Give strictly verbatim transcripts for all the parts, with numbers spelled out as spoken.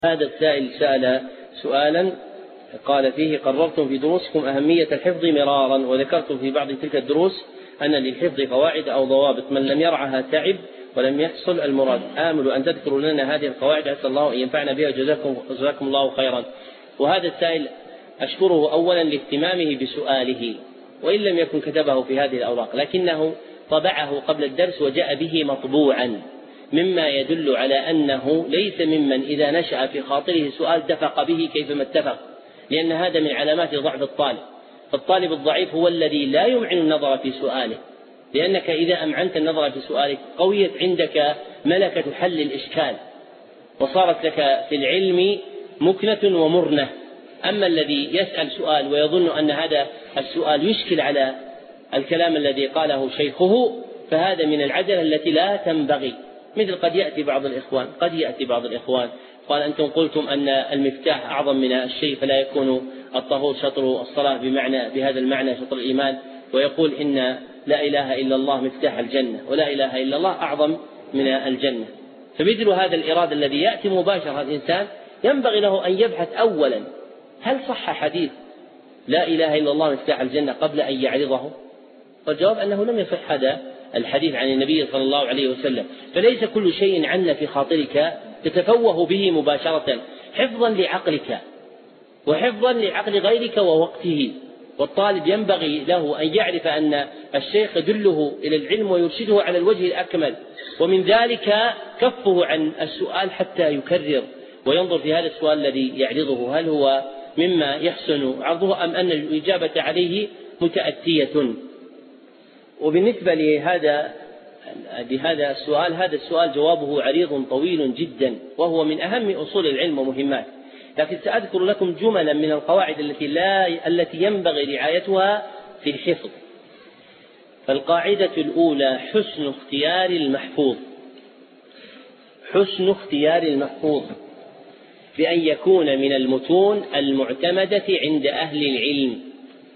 هذا السائل سأل سؤالا قال فيه: قررتم في دروسكم أهمية الحفظ مرارا، وذكرتم في بعض تلك الدروس أن للحفظ قواعد أو ضوابط، من لم يرعها تعب ولم يحصل المراد. آمل أن تذكروا لنا هذه القواعد، أسأل الله أن ينفعنا بها، جزاكم, جزاكم الله خيرا. وهذا السائل أشكره أولا لاهتمامه بسؤاله، وإن لم يكن كتبه في هذه الأوراق لكنه طبعه قبل الدرس وجاء به مطبوعا، مما يدل على أنه ليس ممن إذا نشأ في خاطره سؤال دفق به كيفما اتفق، لأن هذا من علامات ضعف الطالب. فالطالب الضعيف هو الذي لا يمعن النظر في سؤاله، لأنك إذا أمعنت النظر في سؤالك قويت عندك ملكة حل الإشكال، وصارت لك في العلم مكنة ومرنة. أما الذي يسأل سؤال ويظن أن هذا السؤال يشكل على الكلام الذي قاله شيخه، فهذا من العجلة التي لا تنبغي. مثل قد يأتي بعض الإخوان قد يأتي بعض الإخوان قال: أنتم قلتم أن المفتاح أعظم من الشيء، فلا يكون الطهور شطر الصلاة بمعنى بهذا المعنى شطر الإيمان، ويقول إن لا إله إلا الله مفتاح الجنة، ولا إله إلا الله أعظم من الجنة. فمثل هذا الإرادة الذي يأتي مباشرة الإنسان ينبغي له أن يبحث أولا هل صح حديث لا إله إلا الله مفتاح الجنة قبل أن يعرضه. والجواب أنه لم يصح هذا الحديث عن النبي صلى الله عليه وسلم. فليس كل شيء عن في خاطرك تتفوه به مباشرة، حفظا لعقلك وحفظا لعقل غيرك ووقته. والطالب ينبغي له أن يعرف أن الشيخ يدله إلى العلم ويرشده على الوجه الأكمل، ومن ذلك كفه عن السؤال حتى يكرر وينظر في هذا السؤال الذي يعرضه هل هو مما يحسن عرضه أم أن الإجابة عليه متأتية. وبالنسبة لهذا بهذا السؤال، هذا السؤال جوابه عريض طويل جدا، وهو من أهم أصول العلم ومهمات، لكن سأذكر لكم جملا من القواعد التي لا التي ينبغي رعايتها في الحفظ. فالقاعدة الأولى: حسن اختيار المحفوظ. حسن اختيار المحفوظ بأن يكون من المتون المعتمدة عند أهل العلم.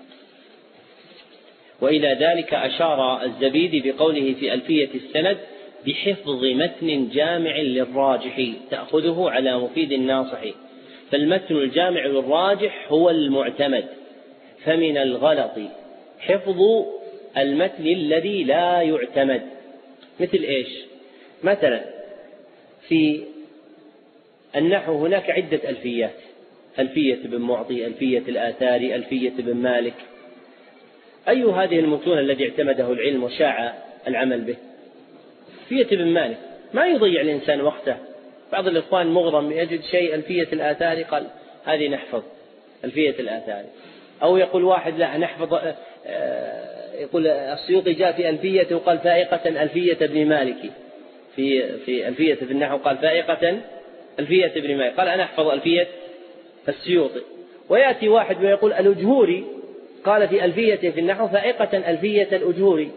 وإلى ذلك أشار الزبيدي بقوله في ألفية السند: بحفظ متن جامع للراجح تأخذه على مفيد الناصح. فالمتن الجامع للراجح هو المعتمد، فمن الغلط حفظ المتن الذي لا يعتمد. مثل إيش؟ مثلا في النحو هناك عدة ألفيات: ألفية بن معطي، ألفية الآثاري، ألفية بن مالك. أي هذه المتون الذي اعتمده العلم وشاع العمل به؟ ألفية بن مالك. ما يضيع الإنسان وقته. بعض الإخوان مغرم يجد شيء ألفية الآثاري قال هذه نحفظ ألفية الآثاري، أو يقول واحد لا نحفظ، يقول السيوطي جاء في ألفية وقال فائقة ألفية ابن مالك، في في ألفية في النحو قال فائقة ألفية ابن مالك، قال أنا أحفظ ألفية السيوطي. ويأتي واحد ويقول الأجهوري قال في ألفية في النحو فائقة ألفية الأجهوري،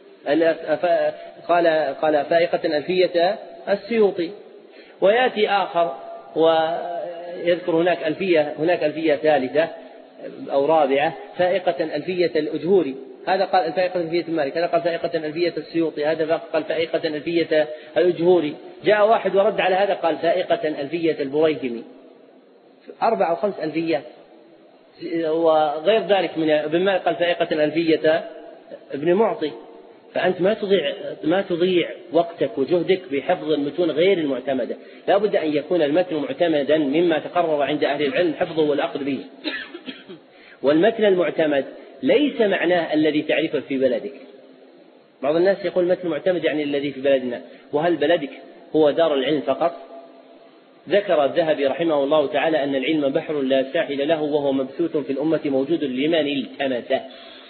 قال قال فائقة ألفية السيوطي. ويأتي آخر ويذكر هناك ألفية هناك ألفية ثالثة أو رابعة فائقة ألفية الأجهوري، هذا قال فائقة ألفية مالك، هذا قال فائقة ألفية السيوطي، هذا قال فائقة ألفية الأجهوري. جاء واحد ورد على هذا قال فائقة ألفية البريهمي. أربع أو خمس ألفيات. وغير ذلك من ابن مالك قال فائقة ألفية ابن معطي. فأنت ما تضيع ما تضيع وقتك وجهدك بحفظ المتون غير المعتمدة. لا بد أن يكون المتن معتمدا مما تقرر عند أهل العلم حفظه والأخذ به. والمتن المعتمد ليس معناه الذي تعرفه في بلدك. بعض الناس يقول متن معتمد يعني الذي في بلدنا، وهل بلدك هو دار العلم فقط؟ ذكر الذهبي رحمه الله تعالى أن العلم بحر لا ساحل له، وهو مبثوث في الأمة موجود لمن التمسه.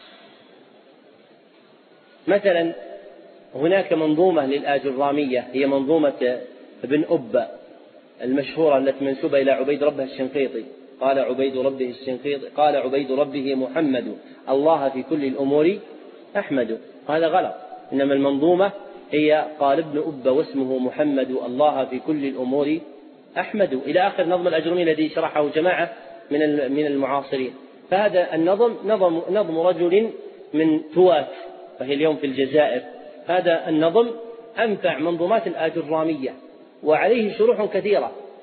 مثلا هناك منظومة للآجرامية هي منظومة ابن أبا المشهورة التي منسوبة إلى عبيد ربه الشنقيطي. قال عبيد ربه الشنقيطي قال عبيد ربه محمد الله في كل الأمور أحمد. هذا غلط، إنما المنظومة هي قال ابن أبا واسمه محمد الله في كل الأمور أحمد، إلى آخر نظم الأجرمي الذي شرحه جماعة من من المعاصرين. فهذا النظم نظم نظم رجل من توات وهي اليوم في الجزائر. هذا النظم أنفع منظومات الآجرامية، وعليه شروح كثيرة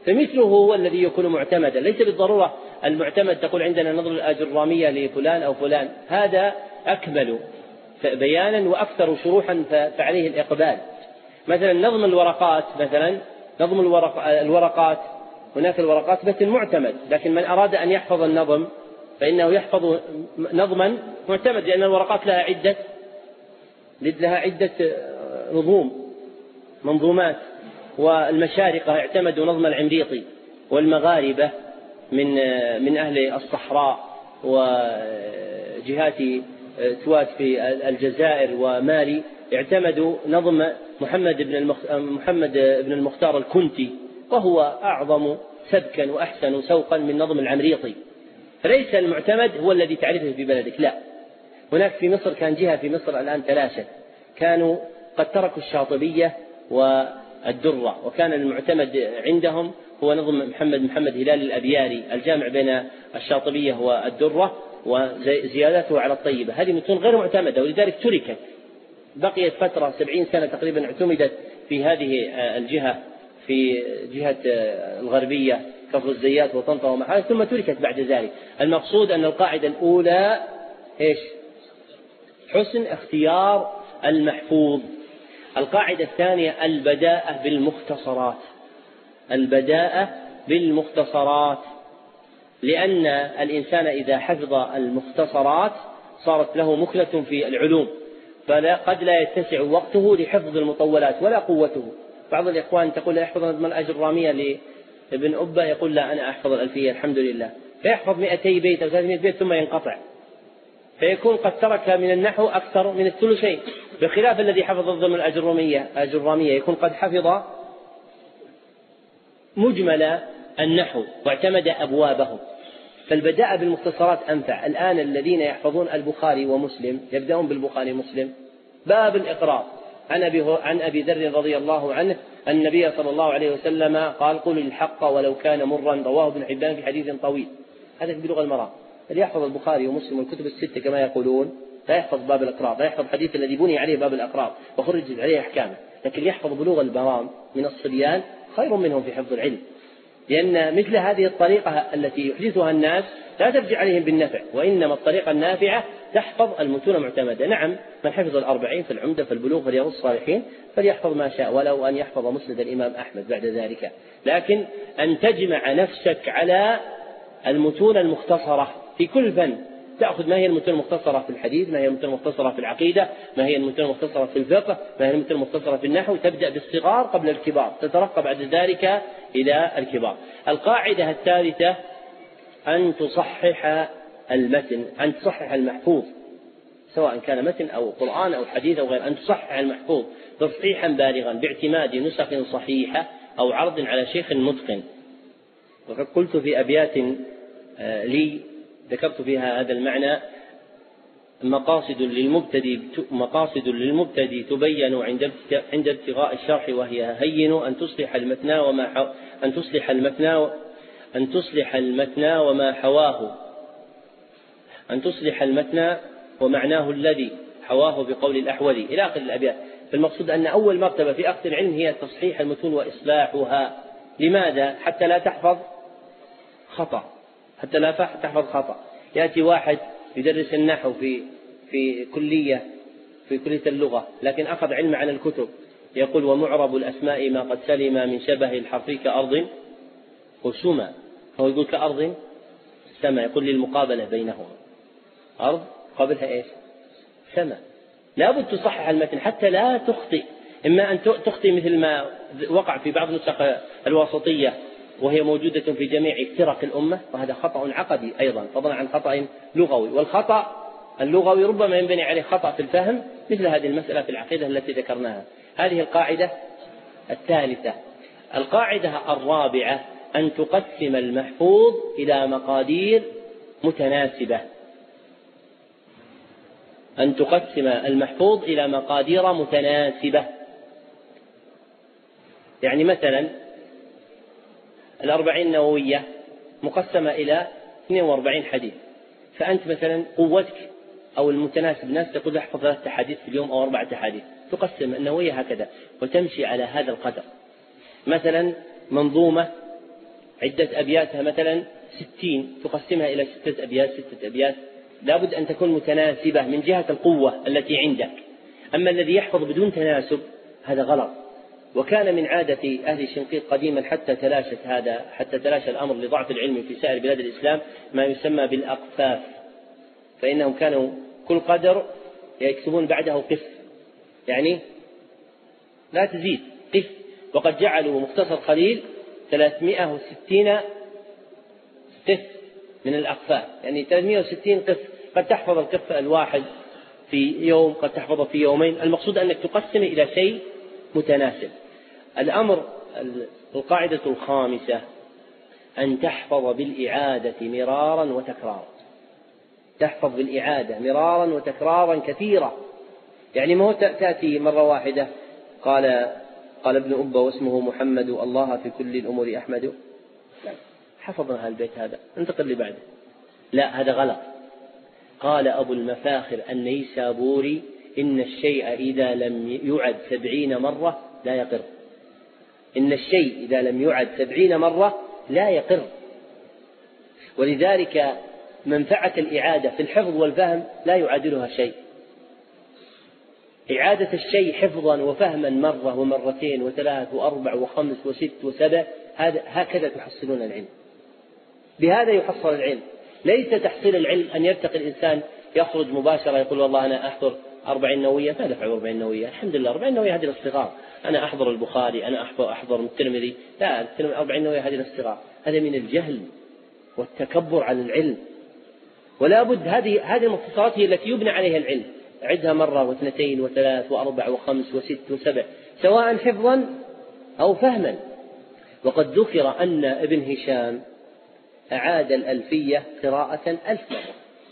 فمثله هو الذي يكون معتمدا. ليس بالضرورة المعتمد تقول عندنا نظم الآجرامية لفلان أو فلان، هذا أكمل بيانا وأكثر شروحا فعليه الإقبال. مثلا نظم الورقات، مثلا نظم الورق الورقات هناك الورقات بس معتمد، لكن من أراد أن يحفظ النظم فإنه يحفظ نظما معتمد، لأن الورقات لها عدة لها عدة نظوم منظومات. والمشارقة اعتمدوا نظم العمريطي، والمغاربة من من أهل الصحراء وجهات توات في الجزائر ومالي اعتمدوا نظم محمد بن المخ... محمد بن المختار الكنتي، وهو أعظم سبكا وأحسن سوقا من نظم العمريطي. فليس المعتمد هو الذي تعرفه في بلدك، لا. هناك في مصر كان جهة في مصر الآن تلاشت، كانوا قد تركوا الشاطبية والدرة، وكان المعتمد عندهم هو نظم محمد محمد هلال الأبياري الجامع بين الشاطبية والدرة وزيادته على الطيبة. هذه متون غير معتمدة، ولذلك تركت. بقيت فترة سبعين سنة تقريبا اعتمدت في هذه الجهة، في جهة الغربية كفر الزيات وطنطا ومحال، ثم تركت بعد ذلك. المقصود أن القاعدة الأولى إيش؟ حسن اختيار المحفوظ. القاعدة الثانية البداءة بالمختصرات، البداءة بالمختصرات، لأن الإنسان إذا حفظ المختصرات صارت له مخلة في العلوم، فقد لا يتسع وقته لحفظ المطولات ولا قوته. بعض الإخوان تقول لا يحفظ نظم الآجرامية لابن أبا، يقول لا أنا أحفظ الألفية الحمد لله، فيحفظ مئتي بيت أو ثلاثمائة بيت ثم ينقطع، فيكون قد ترك من النحو أكثر من الثلثين، بخلاف الذي حفظ نظم الآجرامية آجرامية يكون قد حفظ مجمل النحو واعتمد أبوابه. فالبداء بالمختصرات أنفع. الآن الذين يحفظون البخاري ومسلم يبدأون بالبخاري ومسلم باب الإقرار. عن أبي, عن أبي ذر رضي الله عنه أن النبي صلى الله عليه وسلم قال قل الحق ولو كان مرا، رواه ابن حبان في حديث طويل. هذا بلغة المرام. اللي يحفظ البخاري ومسلم والكتب الستة كما يقولون لا يحفظ باب الإقرار، لا يحفظ حديث الذي بني عليه باب الإقرار وخرجت عليه أحكامه، لكن يحفظ بلوغ المرام من الصبيان خير منهم في حفظ العلم، لأن مثل هذه الطريقة التي يحدثها الناس لا ترجع عليهم بالنفع، وإنما الطريقة النافعة تحفظ المتون معتمدة. نعم، من حفظ الأربعين في العمدة في البلوغ في رياض الصالحين فليحفظ ما شاء، ولو أن يحفظ مسند الإمام أحمد بعد ذلك، لكن أن تجمع نفسك على المتون المختصرة في كل فن. تأخذ ما هي المتون المختصرة في الحديث، ما هي المتون المختصرة في العقيدة، ما هي المتون المختصرة في الفقه، ما هي المتون المختصرة في النحو، تبدأ بالصغار قبل الكبار، تترقى بعد ذلك إلى الكبار. القاعدة الثالثة أن تصحح المتن، أن تصحح المحفوظ، سواء كان متن أو قرآن أو حديث أو غير، أن تصحح المحفوظ تصحيحا بالغا باعتماد نسخ صحيحة أو عرض على شيخ متقن. وقد قلت في أبيات لي ذكرت فيها هذا المعنى: مقاصد للمبتدي مقاصد للمبتدي تبين عند عند ابتغاء الشرح، وهي هين أن تصلح المتنى وما أن تصلح المتنى أن تصلح المتنى وما حواه أن تصلح المتنى ومعناه الذي حواه بقول الأحولي إلى آخر الأبيات. فالمقصود أن أول مرتبة في أخذ العلم هي تصحيح المتون وإصلاحها. لماذا؟ حتى لا تحفظ خطأ، حتى لا تحفظ خطأ. يأتي واحد يدرس النحو في في كلية في كلية اللغة، لكن أخذ علم عن الكتب، يقول ومعرب الأسماء ما قد سلم من شبه الحرف كأرض وسما، هو يقول كأرض سما، يقول للمقابلة بينهما أرض قبلها إيش؟ سما. لابد تصحح المتن حتى لا تخطئ، إما أن تخطئ مثل ما وقع في بعض النسخ الواسطية وهي موجودة في جميع فرق الأمة، وهذا خطأ عقدي أيضا فضلا عن خطأ لغوي. والخطأ اللغوي ربما ينبني عليه خطأ في الفهم، مثل هذه المسألة في العقيدة التي ذكرناها. هذه القاعدة الثالثة. القاعدة الرابعة أن تقسم المحفوظ إلى مقادير متناسبة، أن تقسم المحفوظ إلى مقادير متناسبة. يعني مثلا الأربعين النووية مقسمة إلى اثنين وأربعين حديث، فأنت مثلا قوتك أو المتناسب الناس تقول احفظ ثلاثة حديث في اليوم أو أربعة حديث، تقسم النووية هكذا وتمشي على هذا القدر. مثلا منظومة عدة أبياتها مثلا ستين تقسمها إلى ستة أبيات ستة أبيات، لابد أن تكون متناسبة من جهة القوة التي عندك. أما الذي يحفظ بدون تناسب هذا غلط. وكان من عادة أهل الشنقيط قديما حتى تلاشت هذا حتى تلاشى الأمر لضعف العلم في سائر بلاد الإسلام ما يسمى بالأقفاف، فإنهم كانوا كل قدر يكتبون بعده قف، يعني لا تزيد قف. وقد جعلوا مختصر خليل ثلاثمائة وستين قف من الأقفاف، يعني ثلاثمائة وستين قف، قد تحفظ القف الواحد في يوم، قد تحفظه في يومين. المقصود أنك تقسم إلى شيء متناسب. الأمر القاعدة الخامسة أن تحفظ بالإعادة مرارا وتكرارا. تحفظ بالإعادة مرارا وتكرارا كثيرا، يعني ما هو تأتي مرة واحدة قال قال ابن أبا واسمه محمد الله في كل الأمور أحمد، لا حفظنا البيت هذا انتقل اللي بعده، لا هذا غلط. قال أبو المفاخر النيسابوري إن الشيء إذا لم يعد سبعين مرة لا يقر. إن الشيء إذا لم يعد سبعين مرة لا يقر. ولذلك منفعة الإعادة في الحفظ والفهم لا يعادلها شيء. إعادة الشيء حفظا وفهما مرة ومرتين وثلاث وأربع وخمس وست وسبع، هكذا تحصلون العلم، بهذا يحصل العلم. ليس تحصيل العلم أن يرتقي الإنسان يخرج مباشرة يقول والله أنا أحضر أربعين نووية، ماذا أفعل أربعين نووية؟ الحمد لله أربعين نووية هذه الصغار، أنا أحضر البخاري، أنا أحضر, أحضر الترمذي، لا أربعين نووية هذه الصغار. هذا من الجهل والتكبر على العلم. ولا بد هذه هذه المختصرات هي التي يبنى عليها العلم. عدها مرة واثنتين وثلاث وأربع وخمس وست وسبع، سواء حفظا أو فهما. وقد ذكر أن ابن هشام أعاد الألفية قراءة ألف مرة،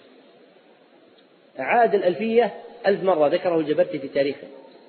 أعاد الألفية ألف مرة، ذكره الجبرتي في تاريخه.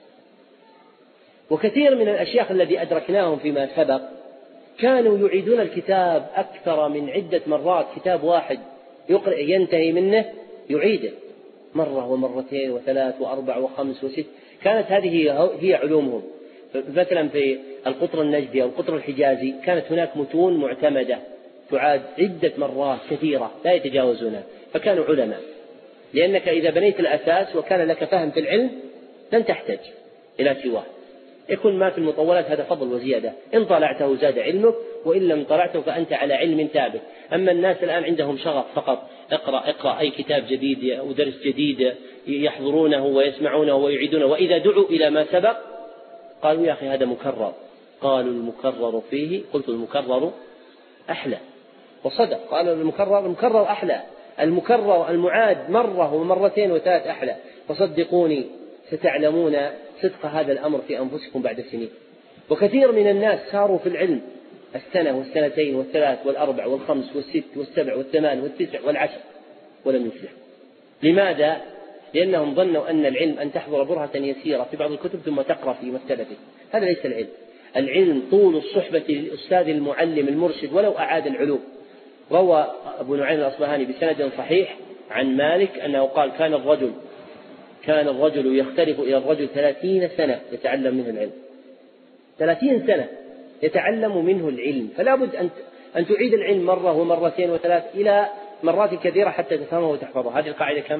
وكثير من الأشياخ الذي أدركناهم فيما سبق كانوا يعيدون الكتاب أكثر من عدة مرات، كتاب واحد يقرأ ينتهي منه يعيده مرة ومرتين وثلاث وأربع وخمس وست. كانت هذه هي علومهم. مثلا في القطر النجدي أو القطر الحجازي كانت هناك متون معتمدة تعاد عدة مرات كثيرة لا يتجاوزونها، فكانوا علماء. لأنك إذا بنيت الأساس وكان لك فهم في العلم لن تحتاج إلى سواه. يكون ما في المطولات هذا فضل وزيادة، إن طلعته زاد علمك وإن لم طلعته فأنت على علم ثابت. أما الناس الآن عندهم شغف فقط، اقرأ اقرأ أي كتاب جديد أو درس جديد يحضرونه ويسمعونه ويعيدونه، وإذا دعوا إلى ما سبق قالوا يا أخي هذا مكرر. قالوا المكرر فيه، قلت المكرر أحلى، وصدق، قالوا المكرر المكرر أحلى، المكرر المعاد مرة ومرتين وثلاث أحلى. فصدقوني ستعلمون صدق هذا الأمر في أنفسكم بعد سنين. وكثير من الناس صاروا في العلم السنة والسنتين والثلاث والأربع والخمس والست والسبع والثمان والتسع والعشر ولم يفلحوا. لماذا؟ لأنهم ظنوا أن العلم أن تحضر برهة يسيرة في بعض الكتب ثم تقرأ في مكتبته. هذا ليس العلم. العلم طول الصحبة للأستاذ المعلم المرشد ولو أعاد العلوم. روى أبو نعيم الأصبهاني بسند صحيح عن مالك أنه قال كان الرجل كان الرجل يختلف إلى الرجل ثلاثين سنة يتعلم منه العلم، ثلاثين سنة يتعلم منه العلم. فلا بد أن أن تعيد العلم مرة ومرتين وثلاث إلى مرات كثيرة حتى تفهمه وتحفظه. هذه القاعدة كم؟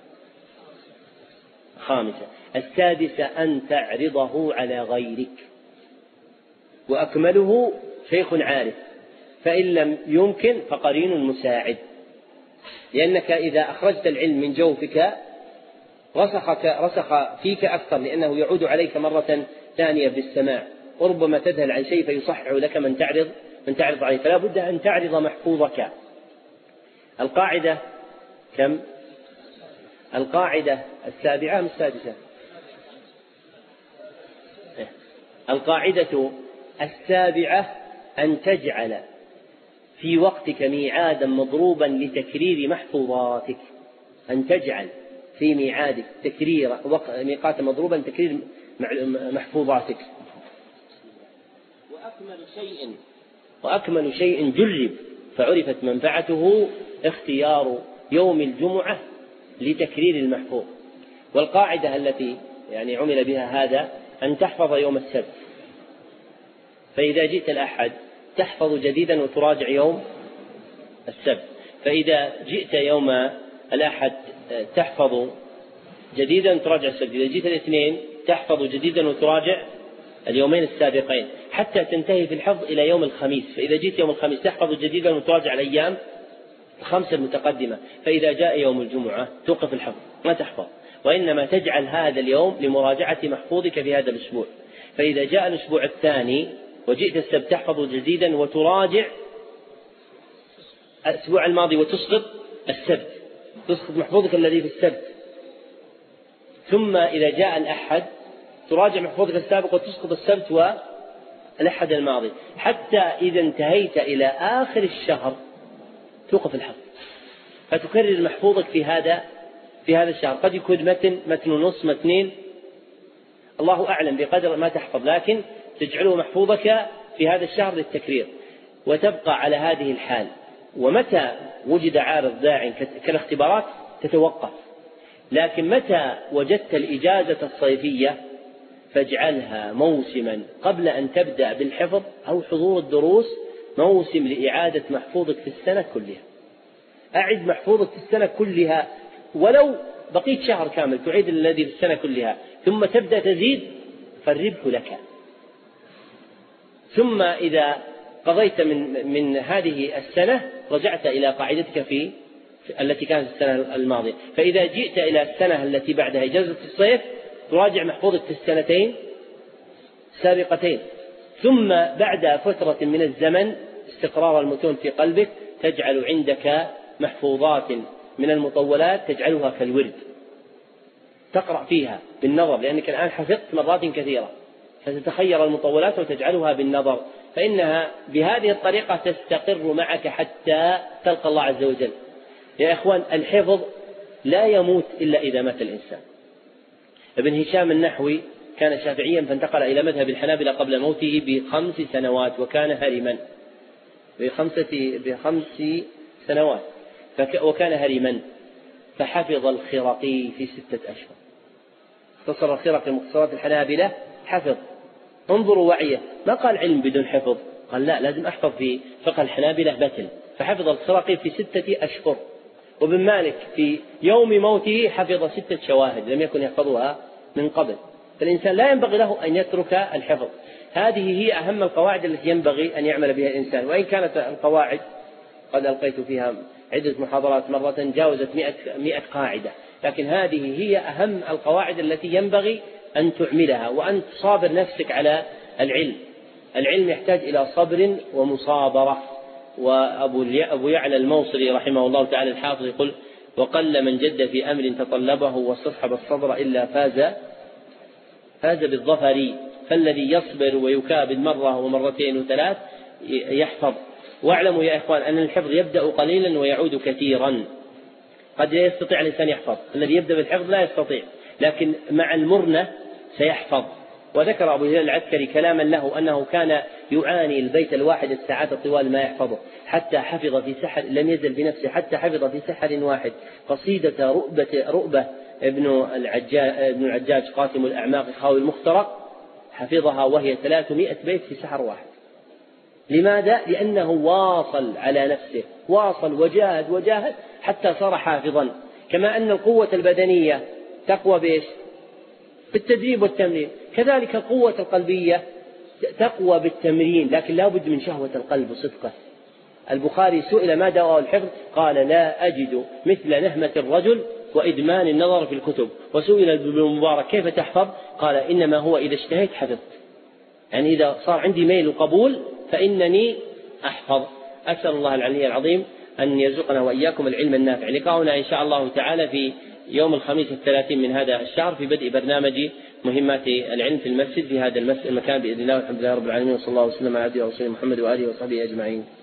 خامسة. السادسة أن تعرضه على غيرك، وأكمله شيخ عارف، فإن لم يمكن فقرين مساعد. لأنك إذا أخرجت العلم من جوفك رسخك رسخ فيك أكثر، لأنه يعود عليك مرة ثانية بالسماع، وربما تذهل عن شيء فيصحح لك من تعرض من تعرض عليه. فلا بد أن تعرض محفوظك. القاعدة كم؟ القاعدة السابعة من السادسة. القاعدة السابعة أن تجعل في وقتك ميعادا مضروبا لتكرير محفوظاتك. أن تجعل في ميعادك تكرير ميقاتا مضروبا لتكرير محفوظاتك. وأكمل شيء وأكمل شيء جرب فعرفت منفعته اختيار يوم الجمعة لتكرير المحفوظ. والقاعدة التي يعني عمل بها هذا أن تحفظ يوم السبت، فإذا جئت الأحد تحفظ جديدا وتراجع يوم السبت. فإذا جئت يوم الأحد تحفظ جديدا وتراجع السبت، إذا جئت الاثنين تحفظ جديدا وتراجع اليومين السابقين، حتى تنتهي في الحفظ إلى يوم الخميس. فإذا جئت يوم الخميس تحفظ جديدا وتراجع الأيام الخمسة المتقدمة. فإذا جاء يوم الجمعة توقف الحفظ ما تحفظ، وإنما تجعل هذا اليوم لمراجعة محفوظك في هذا الأسبوع. فإذا جاء الأسبوع الثاني وجئت السبت تحفظ جديدا وتراجع الأسبوع الماضي وتسقط السبت، تسقط محفوظك الذي في السبت. ثم إذا جاء الأحد تراجع محفوظك السابق وتسقط السبت والأحد الماضي، حتى إذا انتهيت إلى آخر الشهر توقف الحفظ، فتكرر محفوظك في هذا في هذا الشهر. قد يكون متن متن ونص متنين، الله أعلم بقدر ما تحفظ، لكن تجعله محفوظك في هذا الشهر للتكرير، وتبقى على هذه الحال. ومتى وجد عارض داع كالاختبارات تتوقف، لكن متى وجدت الإجازة الصيفية فاجعلها موسما قبل أن تبدأ بالحفظ أو حضور الدروس، موسم لإعادة محفوظك في السنة كلها. أعد محفوظك في السنة كلها، ولو بقيت شهر كامل تعيد الذي في السنة كلها، ثم تبدأ تزيد فالربح لك. ثم إذا قضيت من من هذه السنة رجعت إلى قاعدتك في التي كانت السنة الماضية. فإذا جئت إلى السنة التي بعدها إجازة الصيف تراجع محفوظك في السنتين السابقتين. ثم بعد فترة من الزمن استقرار المتون في قلبك تجعل عندك محفوظات من المطولات تجعلها كالورد، تقرأ فيها بالنظر، لأنك الآن حفظت مرات كثيرة، فتتخير المطولات وتجعلها بالنظر، فإنها بهذه الطريقة تستقر معك حتى تلقى الله عز وجل. يا إخوان، الحفظ لا يموت إلا إذا مات الإنسان. ابن هشام النحوي كان شافعيا فانتقل إلى مذهب الحنابلة قبل موته بخمس سنوات، وكان هرما بخمسة بخمس سنوات وكان هرما، فحفظ الخرقي في ستة أشهر. اختصر الخرقي مختصرات الحنابلة حفظ. انظروا وعيه، ما قال علم بدون حفظ، قال لا، لازم أحفظ في فقه الحنابلة بتل، فحفظ الخرقي في ستة أشهر. وابن مالك في يوم موته حفظ ستة شواهد لم يكن يحفظها من قبل. فالإنسان لا ينبغي له أن يترك الحفظ. هذه هي أهم القواعد التي ينبغي أن يعمل بها الإنسان، وإن كانت القواعد قد ألقيت فيها عدة محاضرات مرة جاوزت مئة, مئة قاعدة، لكن هذه هي أهم القواعد التي ينبغي أن تعملها، وأن تصابر نفسك على العلم. العلم يحتاج إلى صبر ومصابرة. وأبو يعلى الموصلي رحمه الله تعالى الحافظ يقول: وقل من جد في أمر تطلبه واستصحب الصبر إلا فاز فاز بالظفر، فالذي يصبر ويكابد مرة ومرتين وثلاث يحفظ. واعلموا يا إخوان أن الحفظ يبدأ قليلا ويعود كثيرا. قد لا يستطيع الإنسان يحفظ، الذي يبدأ بالحفظ لا يستطيع، لكن مع المرنة سيحفظ. وذكر أبو هلال العسكري كلاما له أنه كان يعاني البيت الواحد الساعات طوال ما يحفظه، حتى حفظ في سحر، لم يزل بنفسه حتى حفظ في سحر واحد قصيدة رؤبة, رؤبة ابن العجاج, ابن العجاج قاسم الأعماق خاوي المخترق، حفظها وهي ثلاثمائة بيت في سحر واحد. لماذا؟ لأنه واصل على نفسه، واصل وجاهد وجاهد حتى صار حافظا. كما أن القوة البدنية تقوى بإيش؟ بالتدريب والتمرين، كذلك القوة القلبية تقوى بالتمرين، لكن لا بد من شهوة القلب وصدقه. البخاري سئل ما دواء الحفظ؟ قال: لا أجد مثل نهمة الرجل وإدمان النظر في الكتب. وسئل ابن المبارك: كيف تحفظ؟ قال: إنما هو إذا اشتهيت حفظت، يعني إذا صار عندي ميل القبول فإنني أحفظ. أسأل الله العلي العظيم أن يرزقنا وإياكم العلم النافع. لقاؤنا إن شاء الله تعالى في يوم الخميس الثلاثين من هذا الشهر في بدء برنامج مهمات العلم في المسجد في هذا المكان بإذن الله، والحمد لله رب العالمين، وصلى الله وسلم على عبده ورسوله محمد وآله وصحبه أجمعين.